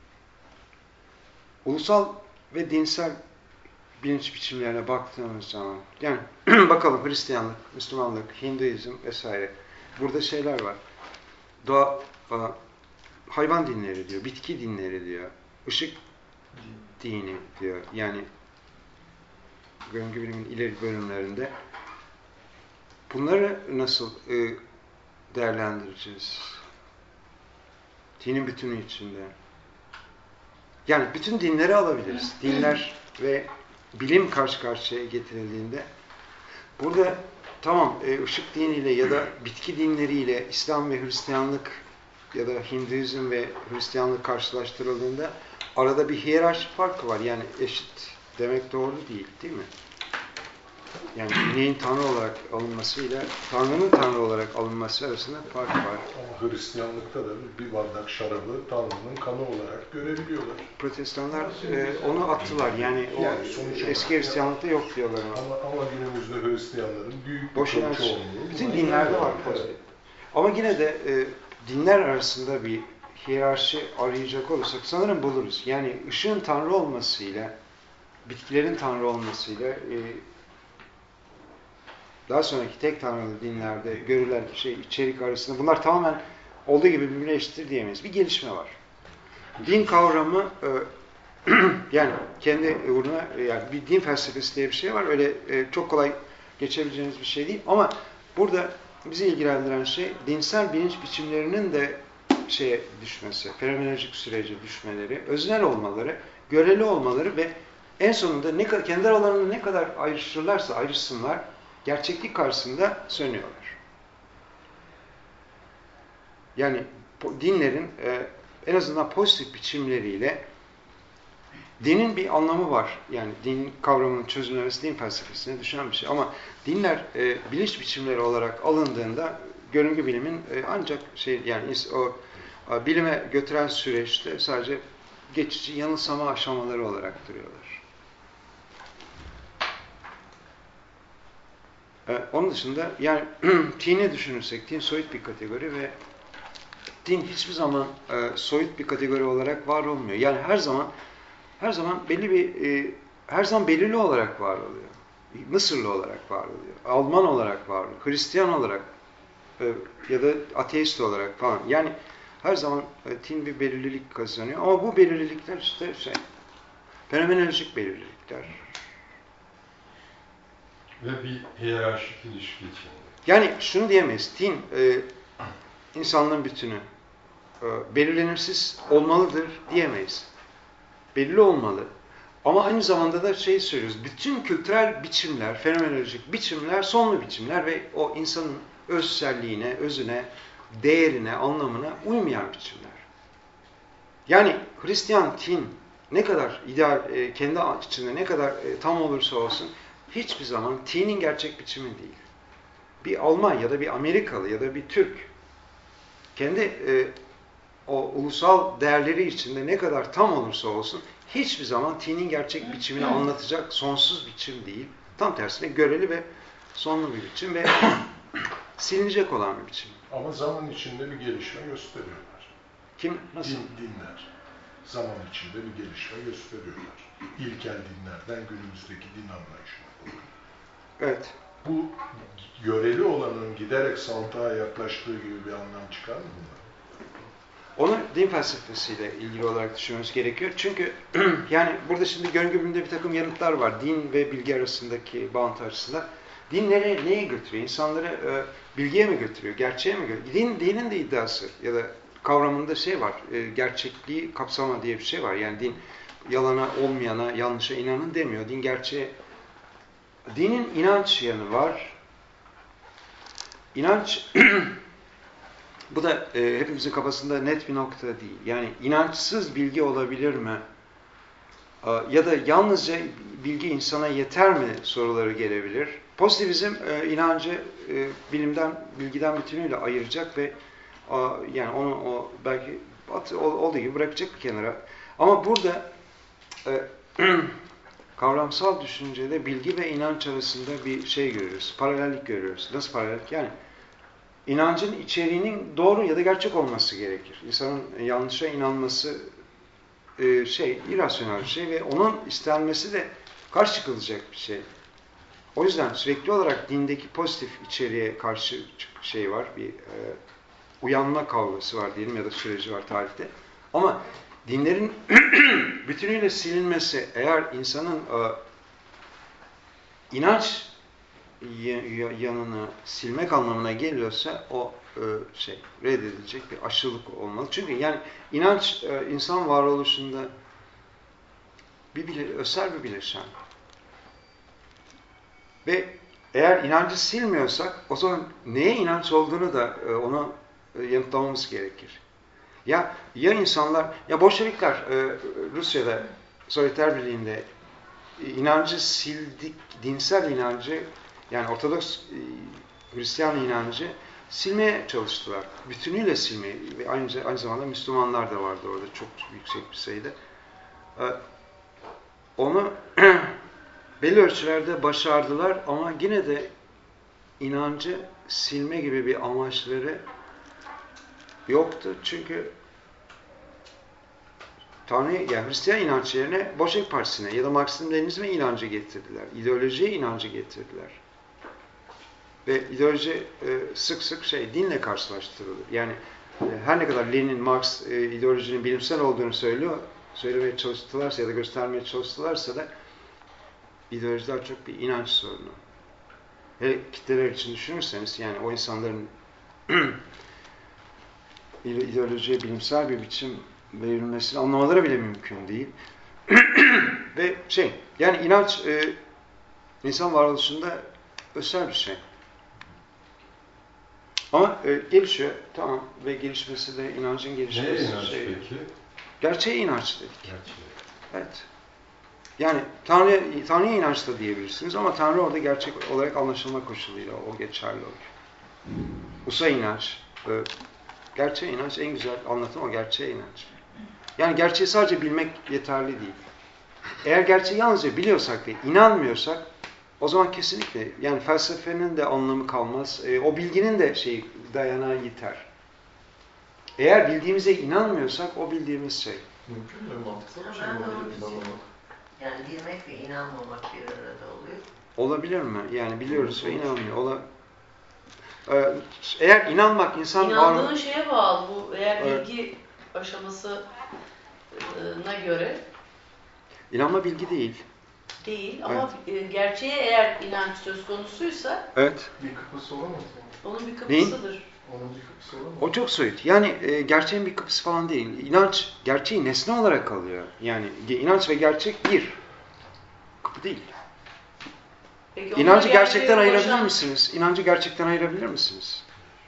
Ulusal ve dinsel bilinç biçimlerine baktığımız zaman, yani bakalım Hristiyanlık, Müslümanlık, Hinduizm vesaire. Burada şeyler var. Doğa, hayvan dinleri diyor, bitki dinleri diyor, ışık dini diyor. Yani görüngü bilimin ileri bölümlerinde. Bunları nasıl e, değerlendireceğiz? Dinin bütünü içinde. Yani bütün dinleri alabiliriz. Dinler ve bilim karşı karşıya getirildiğinde burada tamam ışık diniyle ya da bitki dinleriyle İslam ve Hristiyanlık ya da Hinduizm ve Hristiyanlık karşılaştırıldığında arada bir hiyerarşi farkı var. Yani eşit demek doğru değil, değil mi? Yani ineğin Tanrı olarak alınmasıyla Tanrı'nın Tanrı olarak alınması arasında fark var. Ama Hristiyanlıkta da bir bardak şarabı Tanrı'nın kanı olarak görebiliyorlar. Protestanlar e, onu attılar. Yani o Yani sonuç eski Hristiyanlıkta yok diyorlar. Ama, ama günümüzde Hristiyanların büyük bir Boşuna çoğunluğu. bütün dinlerde var pozitif. Ama yine de e, dinler arasında bir hiyerarşi arayacak olursak sanırım buluruz. Yani ışığın Tanrı olmasıyla, bitkilerin Tanrı olmasıyla e, daha sonraki tek tanrılı dinlerde görülen şey içerik arasında bunlar tamamen olduğu gibi birbirine eşittir diyemeyiz. Bir gelişme var. Din kavramı e, yani kendi uğruna yani bir din felsefesi diye bir şey var. Öyle e, çok kolay geçebileceğiniz bir şey değil. Ama burada bizi ilgilendiren şey dinsel bilinç biçimlerinin de şeye düşmesi, fenomenolojik sürece düşmeleri, öznel olmaları, göreli olmaları ve en sonunda ne kadar kendi aralarında ne kadar ayrışırlarsa ayrışsınlar gerçeklik karşısında sönüyorlar. Yani dinlerin e, en azından pozitif biçimleriyle dinin bir anlamı var. Yani din kavramının çözümlemesi din felsefesine düşen bir şey. Ama dinler e, bilinç biçimleri olarak alındığında görüngü bilimin e, ancak şey yani o e, bilime götüren süreçte sadece geçici yanılsama aşamaları olarak duruyorlar. Ee, onun dışında yani dini düşünürsek, din soyut bir kategori ve din hiçbir zaman e, soyut bir kategori olarak var olmuyor. Yani her zaman her zaman belli bir e, her zaman belirli olarak var oluyor. Mısırlı olarak var oluyor. Alman olarak var oluyor. Hristiyan olarak e, ya da ateist olarak falan. Yani her zaman e, din bir belirlilik kazanıyor. Ama bu belirlilikler işte şey fenomenolojik belirlilikler. Ve bir hiyerarşik ilişki içinde. Yani şunu diyemeyiz, din e, insanlığın bütünü e, belirlenirsiz olmalıdır diyemeyiz. Belirli olmalı. Ama aynı zamanda da şey söylüyoruz, bütün kültürel biçimler, fenomenolojik biçimler sonlu biçimler ve o insanın özselliğine, özüne, değerine, anlamına uymayan biçimler. Yani Hristiyan din ne kadar ideal, e, kendi içinde ne kadar e, tam olursa olsun hiçbir zaman T'nin gerçek biçimi değil. Bir Alman ya da bir Amerikalı ya da bir Türk kendi e, o ulusal değerleri içinde ne kadar tam olursa olsun hiçbir zaman T'nin gerçek biçimini anlatacak sonsuz biçim değil. Tam tersine göreli ve sonlu bir biçim ve silinecek olan bir biçim. Ama zaman içinde bir gelişme gösteriyorlar. Kim? Nasıl? Din, dinler. Zaman içinde bir gelişme gösteriyorlar. İlkel dinlerden günümüzdeki din anlayışına doğru. Evet. Bu göreli olanın giderek santığa yaklaştığı gibi bir anlam çıkar mı bundan? Onu din felsefesiyle ilgili olarak düşünmemiz gerekiyor. Çünkü yani burada şimdi görüngü biliminde bir takım yanıtlar var. Din ve bilgi arasındaki bağıntı açısından. Din nereye, neye götürüyor? İnsanları e, bilgiye mi götürüyor? Gerçeğe mi götürüyor? Din, dinin de iddiası ya da kavramında şey var. E, gerçekliği kapsama diye bir şey var. Yani din yalana, olmayana, yanlışa inanın demiyor. Din gerçeğe. Dinin inanç yanı var. İnanç bu da e, hepimizin kafasında net bir nokta değil. Yani inançsız bilgi olabilir mi? E, ya da yalnızca bilgi insana yeter mi soruları gelebilir. Pozitivizm e, inancı e, bilimden, bilgiden bütünüyle ayıracak ve e, yani onu o belki at, olduğu gibi bırakacak bir kenara. Ama burada e, kavramsal düşüncede bilgi ve inanç arasında bir şey görüyoruz, paralellik görüyoruz. Nasıl paralellik? Yani inancın içeriğinin doğru ya da gerçek olması gerekir. İnsanın yanlışa inanması e, şey, irrasyonel bir şey ve onun istenmesi de karşı çıkılacak bir şey. O yüzden sürekli olarak dindeki pozitif içeriğe karşı şey var, bir e, uyanma kavgası var diyelim ya da süreci var tarihte. Ama dinlerin bütünüyle silinmesi eğer insanın e, inanç yanını silmek anlamına geliyorsa o e, şey reddedilecek bir aşırılık olmalı. Çünkü yani inanç e, insan varoluşunda bir bile, özel bir bileşen. Ve eğer inancı silmiyorsak o zaman neye inanç olduğunu da e, onu e, yanıtlamamız gerekir. Ya ya insanlar, ya Bolşevikler e, Rusya'da Sovyetler Birliği'nde e, inancı sildik, dinsel inancı yani Ortodoks e, Hristiyan inancı silmeye çalıştılar. Bütünüyle silmeye ve aynı, aynı zamanda Müslümanlar da vardı orada çok yüksek bir sayıda. E, onu belli ölçülerde başardılar ama yine de inancı silme gibi bir amaçları yoktu. Çünkü Tanrı, yani Hristiyan inanç yerine Bolşevik Partisi'ne ya da Marksizm-Leninizme inancı getirdiler. İdeolojiye inancı getirdiler. Ve ideoloji e, sık sık şey dinle karşılaştırılır. Yani e, her ne kadar Lenin, Marx e, ideolojinin bilimsel olduğunu söylüyor, söylemeye çalıştılarsa ya da göstermeye çalıştılarsa da ideolojiler çok bir inanç sorunu. Hele kitleler için düşünürseniz yani o insanların ideolojiye bilimsel bir biçim verilmesini anlamaları bile mümkün değil. Ve şey, yani inanç e, insan varoluşunda özel bir şey. Ama e, gelişiyor, tamam ve gelişmesi de inancın gelişmesi. Neye inanç şey, peki? Gerçeğe inanç dedik. Gerçeğe. Evet. Yani Tanrı, Tanrı'ya inanç da diyebilirsiniz ama Tanrı orada gerçek olarak anlaşılma koşuluyla o geçerli olur. Usa inanç, e, gerçeğe inanç en güzel anlatım o gerçeğe inanç. Yani gerçeği sadece bilmek yeterli değil. Eğer gerçeği yalnızca biliyorsak ve inanmıyorsak o zaman kesinlikle yani felsefenin de anlamı kalmaz. E, o bilginin de şey dayanağı yeter. Eğer bildiğimize inanmıyorsak o bildiğimiz şey. Mümkün mü? Mantıksal bir şey Ben mi de oluyor? onu düşünüyorum. İnanmamak. Yani bilmek ve inanmamak bir arada oluyor. Olabilir mi? Yani biliyoruz ve inanmıyor. Ola... Ee, eğer inanmak insan İnandığın var... şeye bağlı bu. Eğer Evet. bilgi aşamasına göre İnanma bilgi değil. değil ama evet. Gerçeğe eğer inanç söz konusuysa evet. Bir kıpısı olamaz mı? onun bir kapısıdır. Onun bir kıpısı olamaz mı? O çok soyut. Yani e, gerçeğin bir kapısı falan değil. İnanç gerçeği nesne olarak alıyor. Yani inanç ve gerçek bir. Kapı değil. Peki, İnancı gerçekten ayırabilir ulaşan... misiniz? İnancı gerçekten ayırabilir misiniz?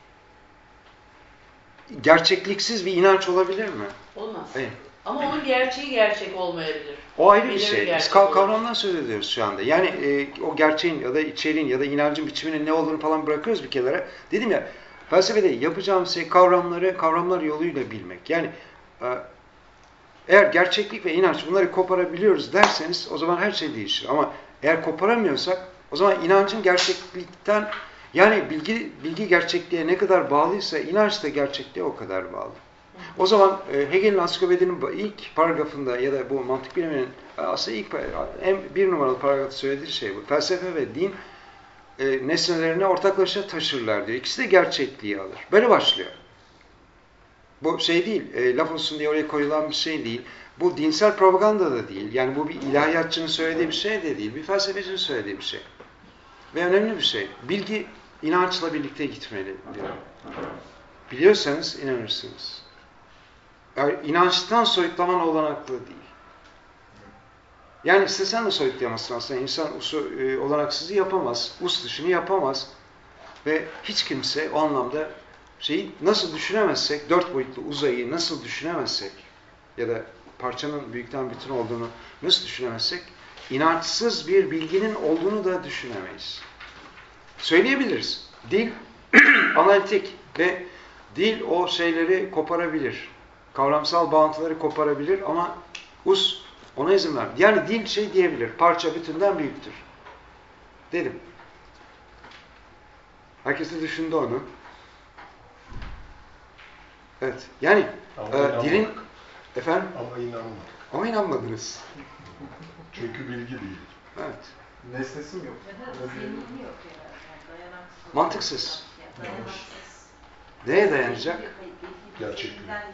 Gerçekliksiz bir inanç olabilir mi? Olmaz. Evet. Ama onun gerçeği gerçek olmayabilir. O ayrı bir Belirli şey. Biz gerçek kav- olur. kavramdan söz ediyoruz şu anda. Yani e, o gerçeğin ya da içeriğin ya da inancın biçiminin ne olduğunu falan bırakıyoruz bir kenara. Dedim ya, felsefede yapacağımız şey kavramları kavramlar yoluyla bilmek. Yani e, eğer gerçeklik ve inanç bunları koparabiliyoruz derseniz o zaman her şey değişir. Ama eğer koparamıyorsak o zaman inancın gerçeklikten yani bilgi bilgi gerçekliğe ne kadar bağlıysa inanç da gerçekliğe o kadar bağlı. O zaman e, Hegel'in Ansiklopedi'nin ilk paragrafında ya da bu mantık biliminin aslında ilk en bir numaralı paragrafta söylediği şey bu. Felsefe ve din e, nesnelerini ortaklaşa taşırlar diyor. İkisi de gerçekliği alır. Böyle başlıyor. Bu şey değil, e, laf olsun diye oraya koyulan bir şey değil. Bu dinsel propaganda da değil. Yani bu bir ilahiyatçının söylediği bir şey de değil. Bir felsefecinin söylediği bir şey. Ve önemli bir şey. Bilgi inançla birlikte gitmeli diyor. Biliyorsanız inanırsınız. Yani inançtan soyutlaman olanaklı değil. Yani istesen de soyutlayamazsın aslında. İnsan usu, e, olanaksızı yapamaz. Us dışını yapamaz. Ve hiç kimse o anlamda şeyi nasıl düşünemezsek, dört boyutlu uzayı nasıl düşünemezsek ya da parçanın büyükten bütün olduğunu nasıl düşünemezsek inançsız bir bilginin olduğunu da düşünemeyiz. Söyleyebiliriz. Dil analitik ve dil o şeyleri koparabilir. Kavramsal bağıntıları koparabilir ama us Ona izin vermedi. Yani dil şey diyebilir, parça bütünden büyüktür. Dedim. Herkes de düşündü onu. Evet. Yani Ama e, dilin... inanmadık. Efendim? Ama inanmadık. Ama inanmadınız. Çünkü bilgi değil. Evet. Nesnesi mi yok? Ya da zemini yok herhalde. Yani dayanaksız. Mantıksız. Yani dayanaksız. Neye dayanacak? Gerçekten. Yani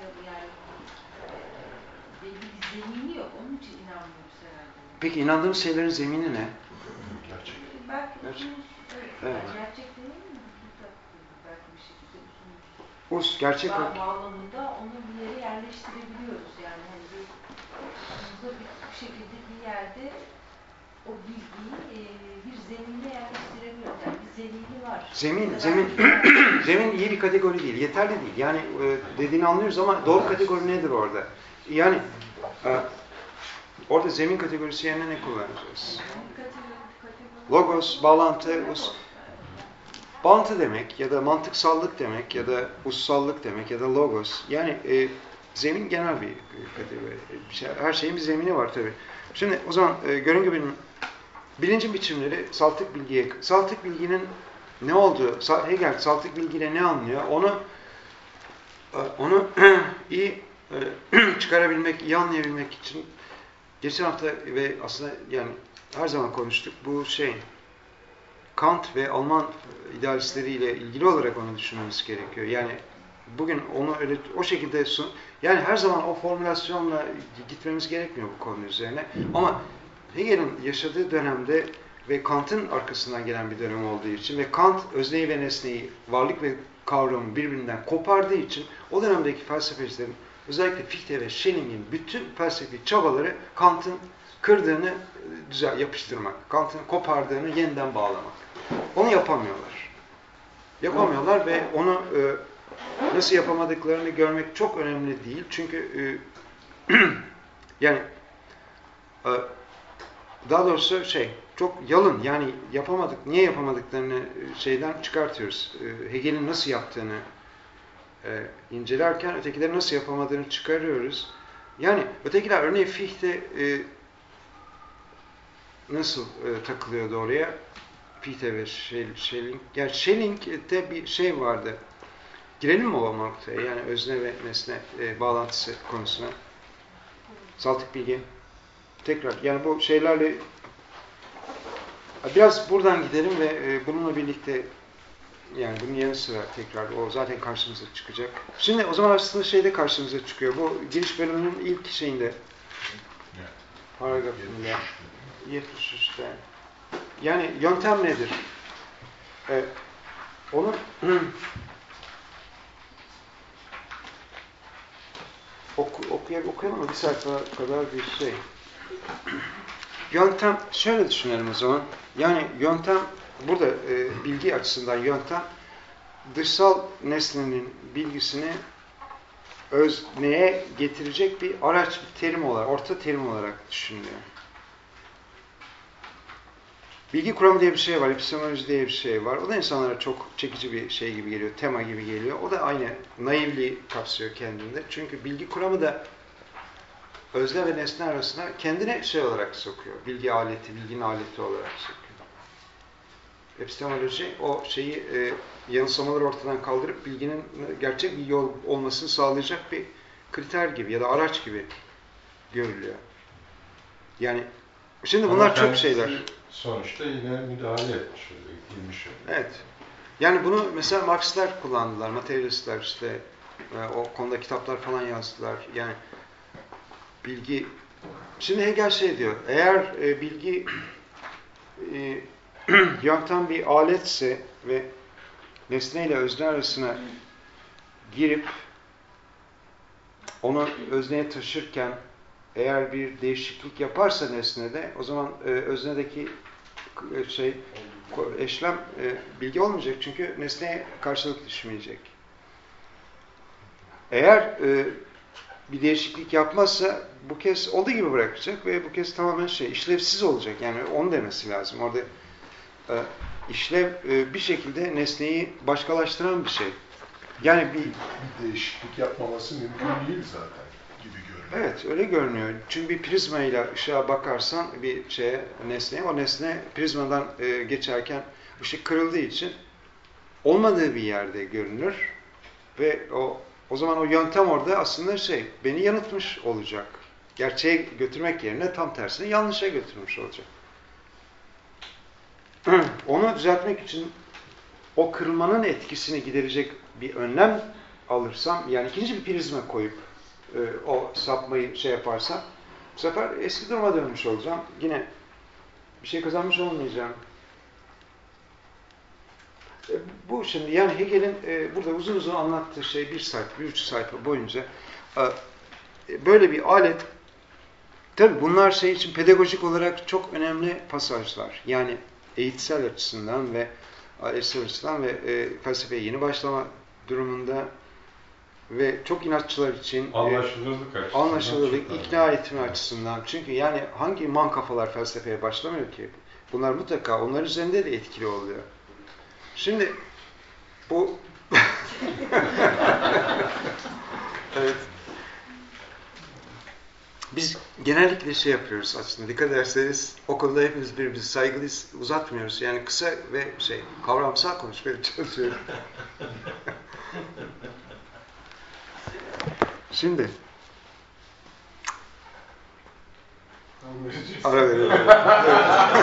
belli bir zemini yok. Onun için inanmıyoruz herhalde. Peki inandığımız şeylerin zemini ne? Gerçek. Belki Gerçek. uzun, evet, Evet. yani gerçek değil mi? Belki bir şekilde uzun. Us, gerçek o. Bağ- bağlamında onu bir yere yerleştirebiliyoruz. Yani hani bir, aklımızda bir, bir şekilde bir yerde o bilgiyi e, bir zemine yerleştirebiliyoruz. Yani bir zemini var. Zemin, Ya da zemin, belki- zemin iyi bir kategori değil, yeterli değil. Yani e, dediğini anlıyoruz ama doğru kategori nedir orada? Yani e, orada zemin kategorisi yerine ne kullanacağız? Logos, bağlantı, us. Bağlantı demek ya da mantıksallık demek ya da ussallık demek ya da logos. Yani e, zemin genel bir kategori. Her şeyin bir zemini var tabii. Şimdi o zaman e, görüngü bilimi, bilincin biçimleri saltık bilgiye, saltık bilginin ne olduğu, Hegel saltık bilgiyle ne anlıyor? Onu onu iyi çıkarabilmek, iyi anlayabilmek için geçen hafta ve aslında yani her zaman konuştuk. Bu şey Kant ve Alman idealistleriyle ilgili olarak onu düşünmemiz gerekiyor. Yani bugün onu öyle o şekilde sun, yani her zaman o formülasyonla gitmemiz gerekmiyor bu konu üzerine. Ama Hegel'in yaşadığı dönemde ve Kant'ın arkasından gelen bir dönem olduğu için ve Kant özneyi ve nesneyi, varlık ve kavramı birbirinden kopardığı için o dönemdeki felsefecilerin özellikle Fichte ve Schelling'in bütün felsefi çabaları Kant'ın kırdığını düzel yapıştırmak, Kant'ın kopardığını yeniden bağlamak. Onu yapamıyorlar. Yapamıyorlar ve onu e, nasıl yapamadıklarını görmek çok önemli değil. Çünkü e, yani e, daha doğrusu şey çok yalın, yani yapamadık, niye yapamadıklarını şeyden çıkartıyoruz. E, Hegel'in nasıl yaptığını e, incelerken ötekilerin nasıl yapamadığını çıkarıyoruz. Yani ötekiler örneğin Fichte e, nasıl e, takılıyordu oraya? Fichte ve Schelling. Yani Schelling'de bir şey vardı. Girelim mi o noktaya? Yani özne ve nesne e, bağlantısı konusuna. Saltık bilgi. Tekrar yani bu şeylerle biraz buradan gidelim ve e, bununla birlikte yani bunun yanı sıra tekrar o zaten karşımıza çıkacak. Şimdi o zaman aslında şeyde karşımıza çıkıyor. Bu giriş bölümünün ilk şeyinde paragrafında yetmiş üçte yani yöntem nedir? Ee, onu oku, okuyalım, okuyalım mı? Bir sayfa kadar bir şey. Yöntem, şöyle düşünelim o zaman. Yani yöntem, burada e, bilgi açısından yöntem, dışsal nesnenin bilgisini özneye getirecek bir araç, bir terim olarak, orta terim olarak düşünülüyor. Bilgi kuramı diye bir şey var, epistemoloji diye bir şey var. O da insanlara çok çekici bir şey gibi geliyor, tema gibi geliyor. O da aynı naivliği kapsıyor kendinde. Çünkü bilgi kuramı da özne ve nesne arasında kendine şey olarak sokuyor. Bilgi aleti, bilginin aleti olarak sokuyor. Epistemoloji o şeyi e, yanılsamaları ortadan kaldırıp bilginin gerçek bir yol olmasını sağlayacak bir kriter gibi ya da araç gibi görülüyor. Yani şimdi bunlar Ama çok şeyler. Sonuçta yine müdahale etmiş oluyor, girmiş oluyor. Evet. Yani bunu mesela Marksistler kullandılar, materyalistler işte e, o konuda kitaplar falan yazdılar. Yani bilgi, şimdi Hegel şey diyor, eğer e, bilgi e, yöntem bir aletse ve nesne ile özne arasına girip onu özneye taşırken eğer bir değişiklik yaparsa nesnede, o zaman e, öznedeki e, şey eşlem e, bilgi olmayacak çünkü nesneye karşılık düşmeyecek. Eğer e, bir değişiklik yapmazsa bu kez olduğu gibi bırakacak ve bu kez tamamen şey işlevsiz olacak. Yani onu demesi lazım. Orada e, işlev e, bir şekilde nesneyi başkalaştıran bir şey. Yani bir, Bir değişiklik yapmaması mümkün değil zaten. gibi görünüyor. Evet, öyle görünüyor. Çünkü bir prizmayla ışığa bakarsan bir şeye, nesneye, o nesne prizmadan e, geçerken ışık kırıldığı için olmadığı bir yerde görünür ve o o zaman o yöntem orada aslında şey, beni yanıltmış olacak. Gerçeğe götürmek yerine tam tersine yanlışa götürmüş olacak. Onu düzeltmek için o kırılmanın etkisini giderecek bir önlem alırsam, yani ikinci bir prizma koyup e, o sapmayı şey yaparsam, bu sefer eski duruma dönmüş olacağım. Yine bir şey kazanmış olmayacağım. E, bu şimdi yani Hegel'in e, burada uzun uzun anlattığı şey bir sayfa, bir üç sayfa boyunca e, böyle bir alet. Tabii bunlar şey için pedagojik olarak çok önemli pasajlar. Yani eğitsel açısından ve eğitsel açısından ve e, felsefeye yeni başlama durumunda ve çok inatçılar için Anlaşılırlık e, açısından. anlaşılırlık, çok ikna önemli. etme açısından. Çünkü yani hangi man kafalar felsefeye başlamıyor ki? Bunlar mutlaka onlar üzerinde de etkili oluyor. Şimdi bu evet. Biz genellikle şey yapıyoruz aslında. Dikkat ederseniz okulda hepimiz birbirimize saygılıyız, uzatmıyoruz. Yani kısa ve şey kavramsal konuşmaya çalışıyoruz. Şimdi ara verelim. Evet.